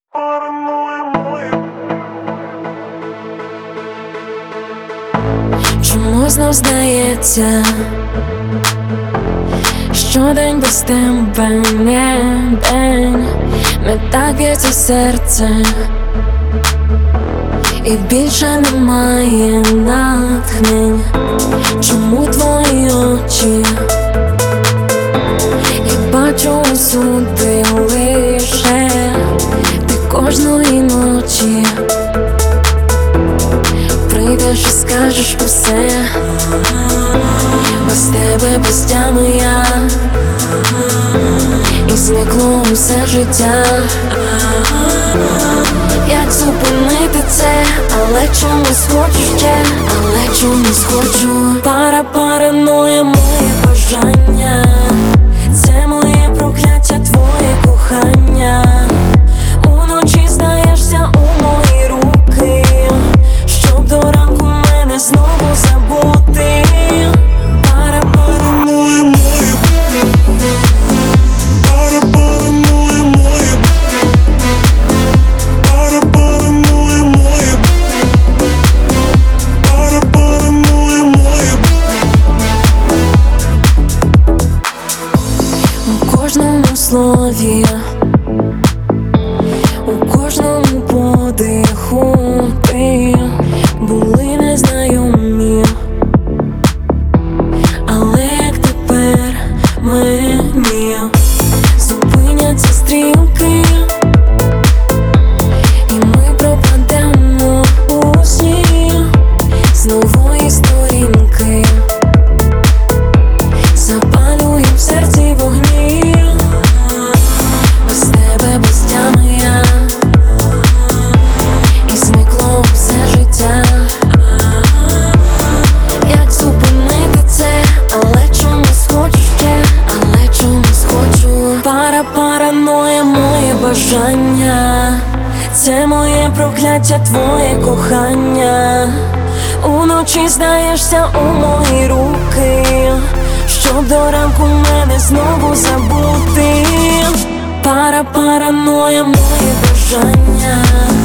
Чому знов здається, що день без тебе не день, не так б'ється серце, і більше немає натхнень. Чому твої очі, я бачу усюди лише ти кожної ночі прийдеш і скажеш усе, без тебе без тями я, і зникло усе життя. Як зупинити це, але чомусь хочу ще, але чомусь хочу. Параноя, моє бажання, це моє прокляття, твоє кохання. Уночі здаєшся у мої руки, щоб до ранку мене знову забути. Параноя, моє, параноя, моє, параноя, моє, параноя, моє. У кожному слові, у кожному подиху ти були незнайомі, але як тепер мені зупиняться стрілки, і ми пропадемо у сні з нової сторінки. Запалюєм в серці вогні, без тебе без тями я, і зникло все життя. Як зупинити це, але чомусь хочу ще, але чомусь хочу. Параноя, моє бажання, це моє прокляття, твоє кохання. Уночі здаєшся у мої руки, щоб до ранку мене знову забути. Параноя, моє бажання.